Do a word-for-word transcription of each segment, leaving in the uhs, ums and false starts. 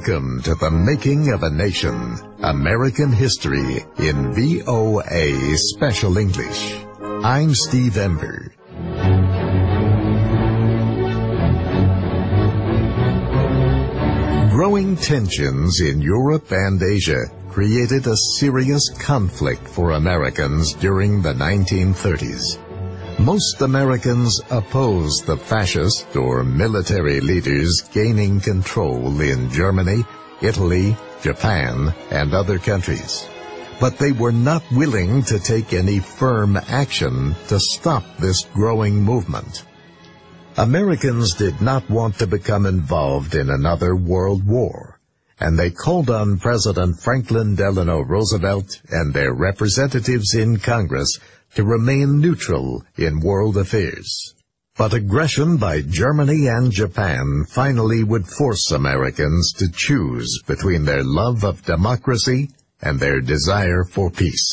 Welcome to the Making of a Nation, American History in V O A Special English. I'm Steve Ember. Growing tensions in Europe and Asia created a serious conflict for Americans during the nineteen thirties. Most Americans opposed the fascist or military leaders gaining control in Germany, Italy, Japan, and other countries. But they were not willing to take any firm action to stop this growing movement. Americans did not want to become involved in another world war, and they called on President Franklin Delano Roosevelt and their representatives in Congress to remain neutral in world affairs. But aggression by Germany and Japan finally would force Americans to choose between their love of democracy and their desire for peace.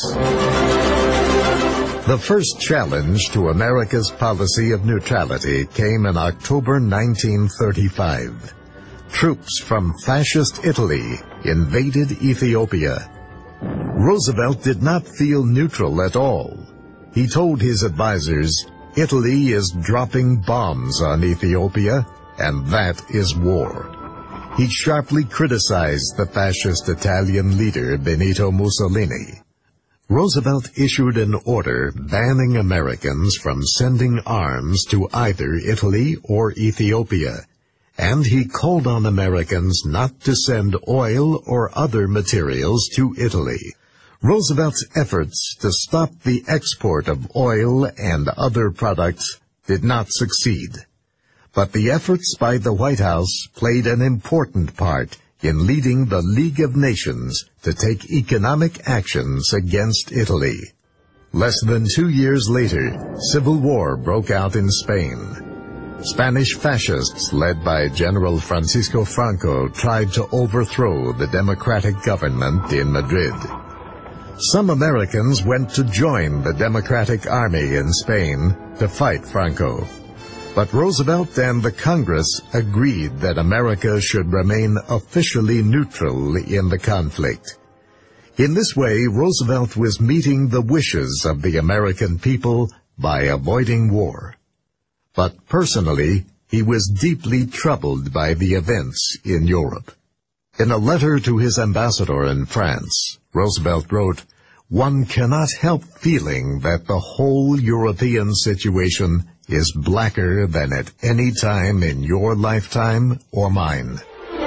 The first challenge to America's policy of neutrality came in October nineteen thirty-five. Troops from fascist Italy invaded Ethiopia. Roosevelt did not feel neutral at all. He told his advisers, "Italy is dropping bombs on Ethiopia, and that is war." He sharply criticized the fascist Italian leader Benito Mussolini. Roosevelt issued an order banning Americans from sending arms to either Italy or Ethiopia, and he called on Americans not to send oil or other materials to Italy. Roosevelt's efforts to stop the export of oil and other products did not succeed. But the efforts by the White House played an important part in leading the League of Nations to take economic actions against Italy. Less than two years later, civil war broke out in Spain. Spanish fascists led by General Francisco Franco tried to overthrow the democratic government in Madrid. Some Americans went to join the Democratic Army in Spain to fight Franco. But Roosevelt and the Congress agreed that America should remain officially neutral in the conflict. In this way, Roosevelt was meeting the wishes of the American people by avoiding war. But personally, he was deeply troubled by the events in Europe. In a letter to his ambassador in France, Roosevelt wrote, "One cannot help feeling that the whole European situation is blacker than at any time in your lifetime or mine."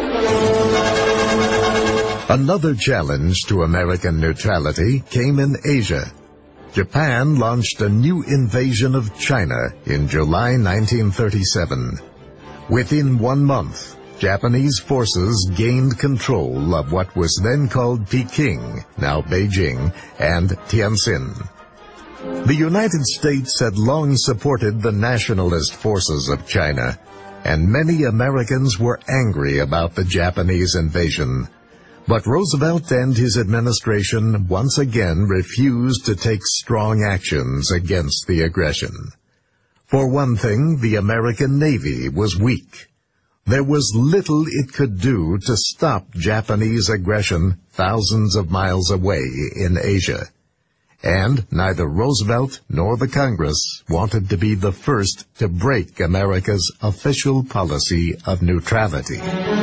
Another challenge to American neutrality came in Asia. Japan launched a new invasion of China in July nineteen thirty-seven. Within one month, Japanese forces gained control of what was then called Peking, now Beijing, and Tianjin. The United States had long supported the nationalist forces of China, and many Americans were angry about the Japanese invasion. But Roosevelt and his administration once again refused to take strong actions against the aggression. For one thing, the American Navy was weak. There was little it could do to stop Japanese aggression thousands of miles away in Asia. And neither Roosevelt nor the Congress wanted to be the first to break America's official policy of neutrality.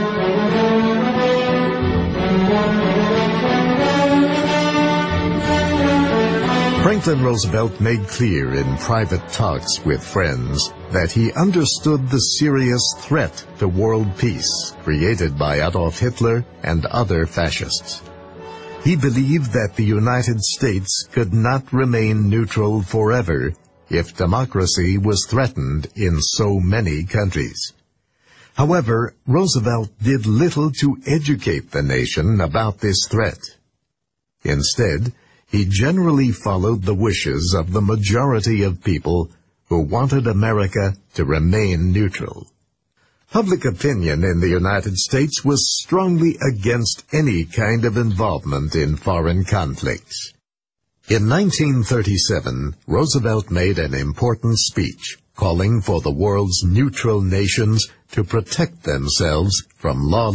Franklin Roosevelt made clear in private talks with friends that he understood the serious threat to world peace created by Adolf Hitler and other fascists. He believed that the United States could not remain neutral forever if democracy was threatened in so many countries. However, Roosevelt did little to educate the nation about this threat. Instead, he generally followed the wishes of the majority of people who wanted America to remain neutral. Public opinion in the United States was strongly against any kind of involvement in foreign conflicts. In nineteen thirty-seven, Roosevelt made an important speech calling for the world's neutral nations to protect themselves from lawless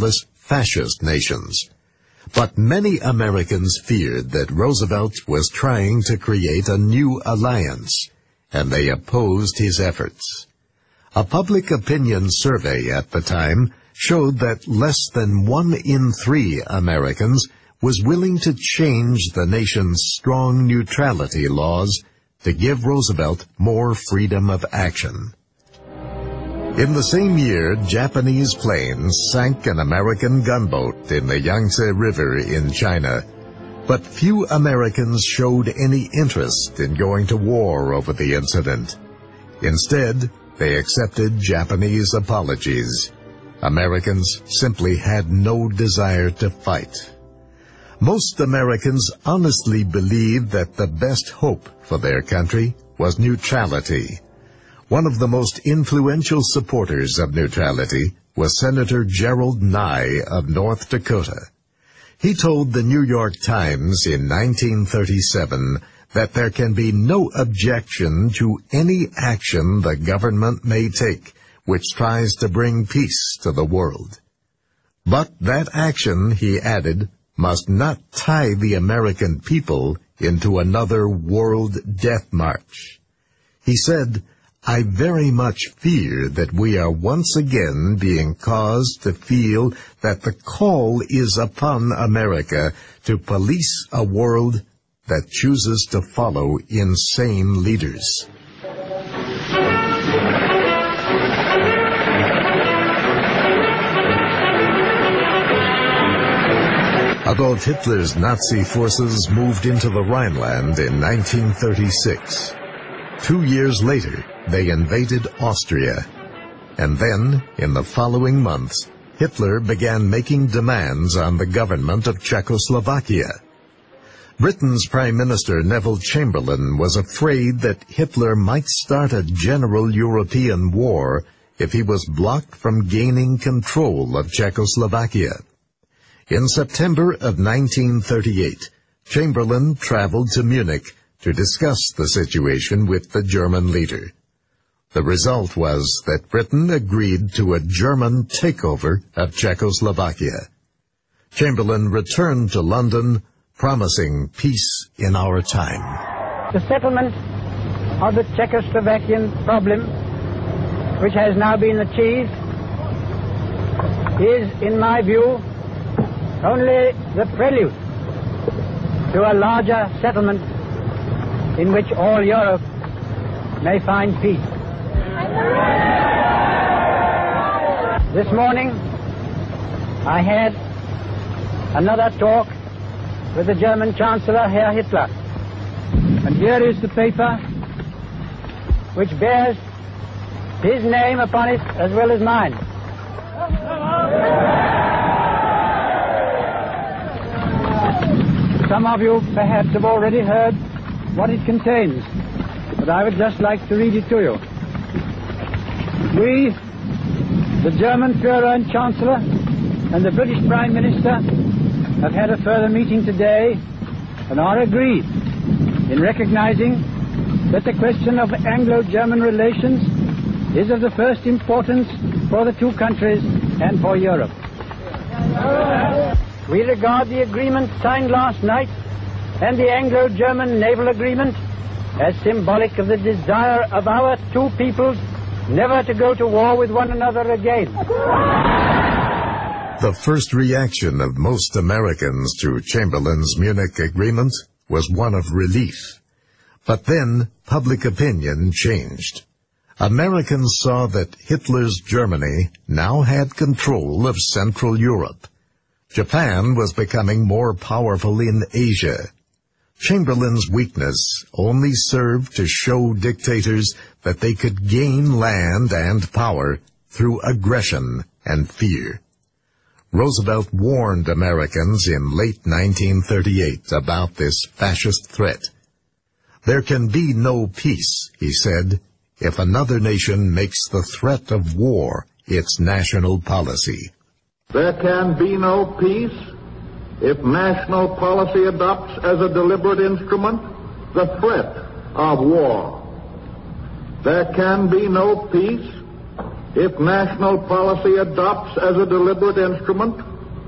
fascist nations. But many Americans feared that Roosevelt was trying to create a new alliance, and they opposed his efforts. A public opinion survey at the time showed that less than one in three Americans was willing to change the nation's strong neutrality laws to give Roosevelt more freedom of action. In the same year, Japanese planes sank an American gunboat in the Yangtze River in China, but few Americans showed any interest in going to war over the incident. Instead, they accepted Japanese apologies. Americans simply had no desire to fight. Most Americans honestly believed that the best hope for their country was neutrality. One of the most influential supporters of neutrality was Senator Gerald Nye of North Dakota. He told the New York Times in nineteen thirty-seven that there can be no objection to any action the government may take which tries to bring peace to the world. But that action, he added, must not tie the American people into another world death march. He said, "I very much fear that we are once again being caused to feel that the call is upon America to police a world that chooses to follow insane leaders." Adolf Hitler's Nazi forces moved into the Rhineland in nineteen thirty-six. Two years later, they invaded Austria. And then, in the following months, Hitler began making demands on the government of Czechoslovakia. Britain's Prime Minister Neville Chamberlain was afraid that Hitler might start a general European war if he was blocked from gaining control of Czechoslovakia. In September of nineteen thirty-eight, Chamberlain traveled to Munich to discuss the situation with the German leader. The result was that Britain agreed to a German takeover of Czechoslovakia. Chamberlain returned to London, promising peace in our time. The settlement of the Czechoslovakian problem, which has now been achieved, is, in my view, only the prelude to a larger settlement in which all Europe may find peace. This morning, I had another talk with the German Chancellor, Herr Hitler. And here is the paper which bears his name upon it as well as mine. Some of you perhaps have already heard what it contains, but I would just like to read it to you. We, the German Führer and Chancellor, and the British Prime Minister have had a further meeting today and are agreed in recognizing that the question of Anglo-German relations is of the first importance for the two countries and for Europe. We regard the agreement signed last night and the Anglo-German naval agreement as symbolic of the desire of our two peoples never to go to war with one another again. The first reaction of most Americans to Chamberlain's Munich agreement was one of relief. But then public opinion changed. Americans saw that Hitler's Germany now had control of Central Europe. Japan was becoming more powerful in Asia. Chamberlain's weakness only served to show dictators that they could gain land and power through aggression and fear. Roosevelt warned Americans in late nineteen thirty-eight about this fascist threat. There can be no peace, he said, if another nation makes the threat of war its national policy. There can be no peace if national policy adopts as a deliberate instrument the threat of war. There can be no peace if national policy adopts as a deliberate instrument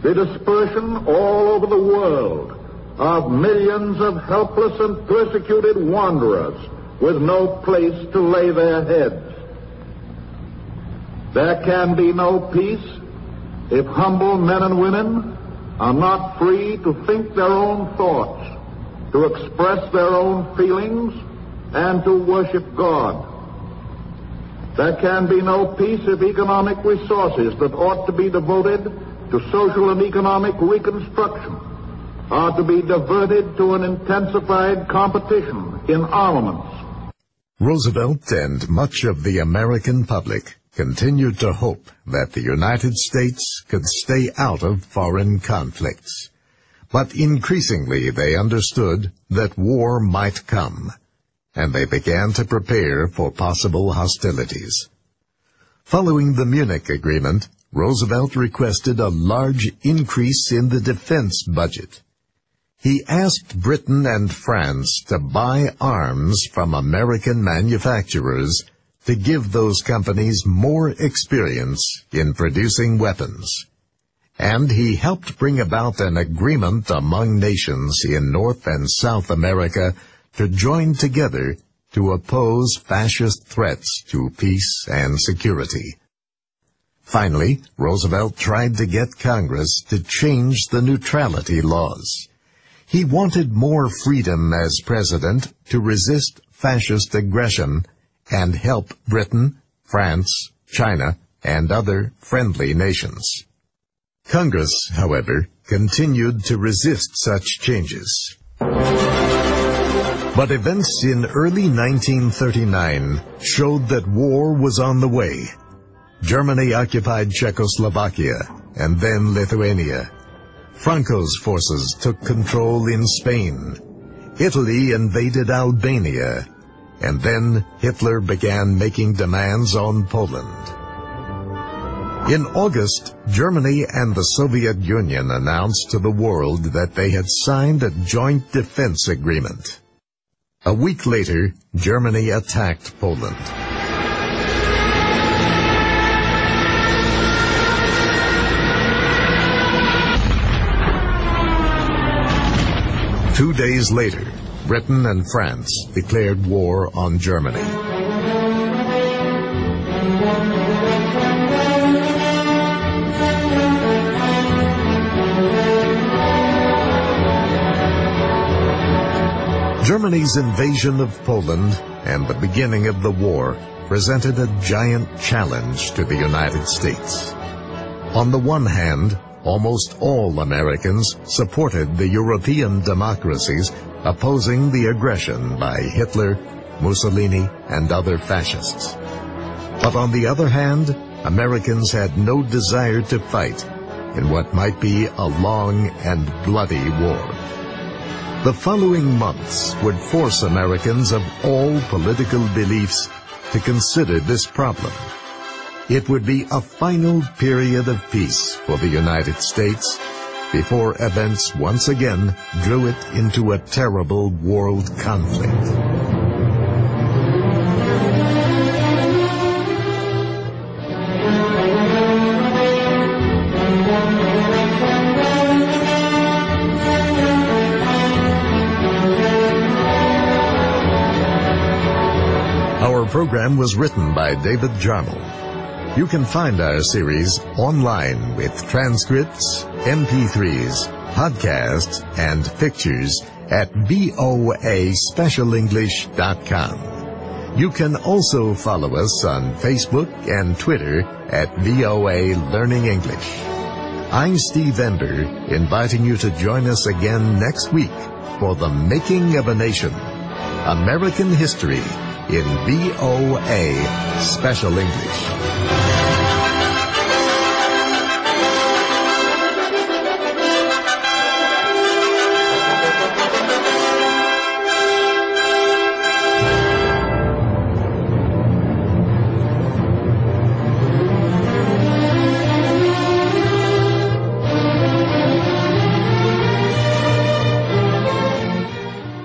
the dispersion all over the world of millions of helpless and persecuted wanderers with no place to lay their heads. There can be no peace if humble men and women are not free to think their own thoughts, to express their own feelings, and to worship God. There can be no peace if economic resources that ought to be devoted to social and economic reconstruction are to be diverted to an intensified competition in armaments. Roosevelt and much of the American public continued to hope that the United States could stay out of foreign conflicts. But increasingly they understood that war might come, and they began to prepare for possible hostilities. Following the Munich Agreement, Roosevelt requested a large increase in the defense budget. He asked Britain and France to buy arms from American manufacturers to give those companies more experience in producing weapons. And he helped bring about an agreement among nations in North and South America to join together to oppose fascist threats to peace and security. Finally, Roosevelt tried to get Congress to change the neutrality laws. He wanted more freedom as president to resist fascist aggression and help Britain, France, China, and other friendly nations. Congress, however, continued to resist such changes. But events in early nineteen thirty-nine showed that war was on the way. Germany occupied Czechoslovakia and then Lithuania. Franco's forces took control in Spain. Italy invaded Albania, and then Hitler began making demands on Poland. In August, Germany and the Soviet Union announced to the world that they had signed a joint defense agreement. A week later, Germany attacked Poland. Two days later, Britain and France declared war on Germany. Germany's invasion of Poland and the beginning of the war presented a giant challenge to the United States. On the one hand, almost all Americans supported the European democracies opposing the aggression by Hitler, Mussolini, and other fascists. But on the other hand, Americans had no desire to fight in what might be a long and bloody war. The following months would force Americans of all political beliefs to consider this problem. It would be a final period of peace for the United States before events once again drew it into a terrible world conflict. Our program was written by David Jarmel. You can find our series online with transcripts, M P threes, podcasts, and pictures at V O A special english dot com. You can also follow us on Facebook and Twitter at V O A Learning English. I'm Steve Ember, inviting you to join us again next week for The Making of a Nation, American History in V O A Special English.